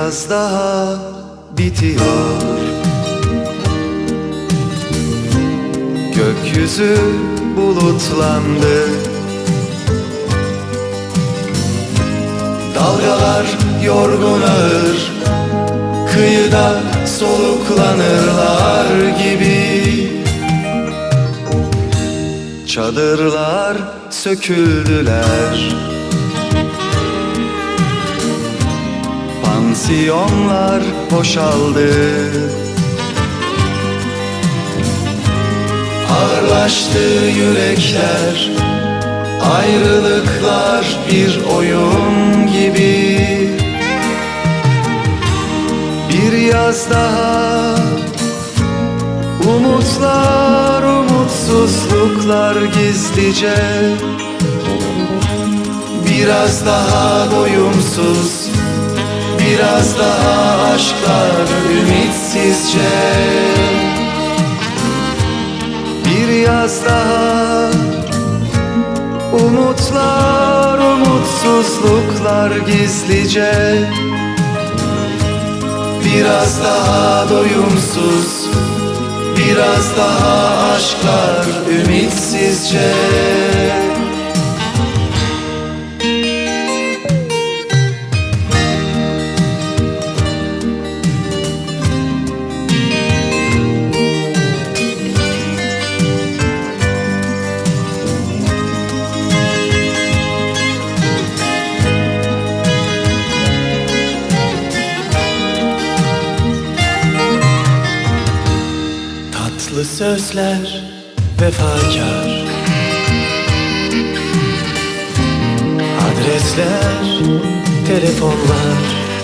yaz daha bitiyor. Gökyüzü bulutlandı. Dalgalar yorgun ağır, kıyıda soluklanırlar gibi. Çadırlar söküldüler, pansiyonlar boşaldı. Ağırlaştı yürekler, ayrılıklar bir oyun gibi. Bir yaz daha, umutlar, umutsuzluklar gizlice. Biraz daha doyumsuz, biraz daha aşklar ümitsizce. Bir yaz daha, umutlar, umutsuzluklar gizlice. Biraz daha doyumsuz, biraz daha aşklar ümitsizce. Tatlı sözler vefakar, adresler, telefonlar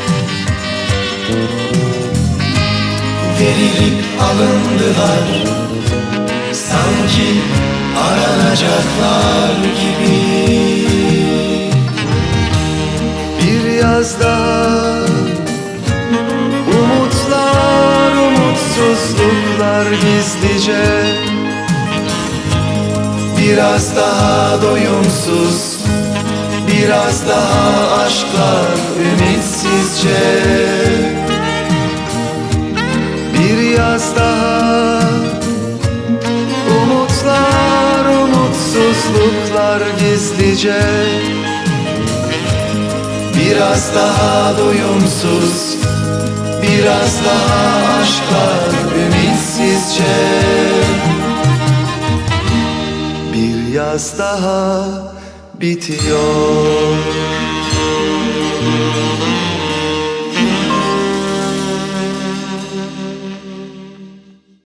verilip alındılar, sanki aranacaklar gibi. Bir yaz daha, umutlar, umutsuzluklar gizlice. Biraz daha doyumsuz, biraz daha aşklar ümitsizce. Bir yaz daha, umutlar, umutsuzluklar gizlice. Biraz daha doyumsuz, biraz daha aşklar ümitsizce. Bir yaz daha bitiyor.